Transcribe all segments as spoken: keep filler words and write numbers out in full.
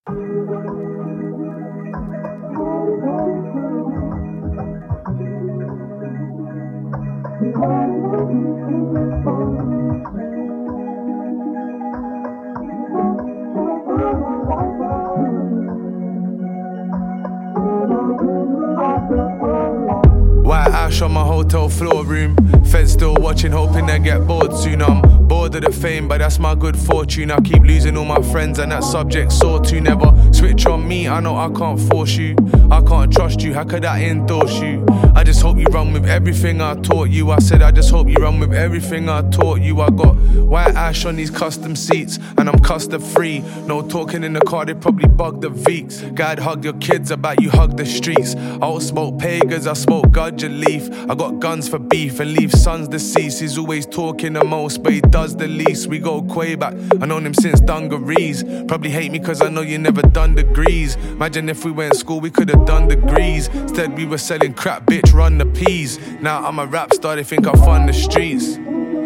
White ash on my hotel floor room. Feds still watching, hoping they get bored soon. I'm bored of the fame, but that's my good fortune. I keep losing all my friends and that subject sore to never switch on me. I know I can't force you, I can't trust you, how could I endorse you? I just hope you run with everything I taught you. I said I just hope you run with everything I taught you. I got white ash on these custom seats and I'm custard free. No talking in the car, they probably bug the Veeks. God hug your kids, about you hug the streets. I don't smoke pagans, I smoke gudge and leaf. I got guns for beef and leave sons deceased. He's always talking the most, but he does the least. We go way back, I known him since dungarees. Probably hate me cause I know you never done degrees. Imagine if we went to school, we could've done degrees. Instead we were selling crap, bitch, run the peas. Now I'm a rap star, they think I fund the streets.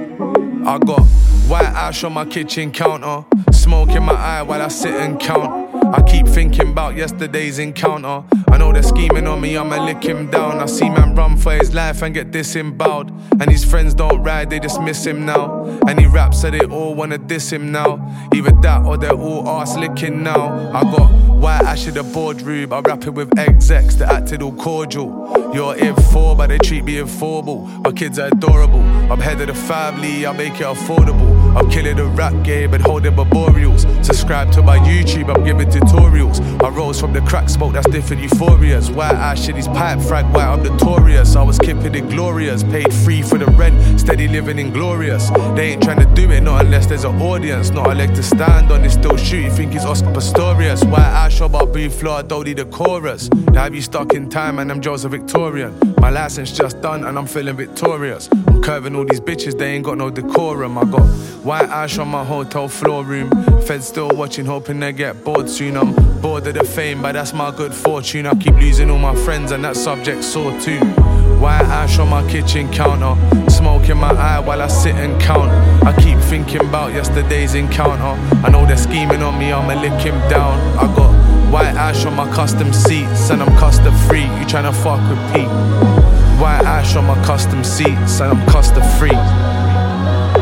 I got white ash on my kitchen counter, smoke in my eye while I sit and count. I keep thinking about yesterday's encounter. I know they're scheming on me, I'ma lick him down. I see man run for his life and get disemboweled, and his friends don't ride, they just miss him now. And he raps so they all wanna diss him now. Either that or they're all arse licking now. I got white ash in the boardroom, I rap it with execs that acted all cordial. You're in for, but they treat me informal. My kids are adorable, I'm head of the family, I make it affordable. I'm killing the rap game and holding memorials. Subscribe to my YouTube, I'm giving tutorials. I rose from the crack smoke, that's different euphorias. White ash in his pipe, frag white, I'm notorious. I was kipping in glorious, paid free for the rent, steady living in glorious. They ain't trying to do it, not unless there's an audience. Not a leg to stand on, they still shoot, you think he's Oscar Pistorius. White ash on my booth floor, I don't need a chorus. Now have you stuck in time and I'm Joseph Victorian. My license just done and I'm feeling victorious. I'm curving all these bitches, they ain't got no decorum. I got white ash on my hotel floor room. Feds still watching, hoping they get bored soon. I'm bored of the fame, but that's my good fortune. I keep losing all my friends and that subject sore too. White ash on my kitchen counter, smoke in my eye while I sit and count. I keep thinking about yesterday's encounter. I know they're scheming on me, I'ma lick him down. I got white ash on my custom seats and I'm custard free. You tryna fuck with Pete? White ash on my custom seats and I'm custard free.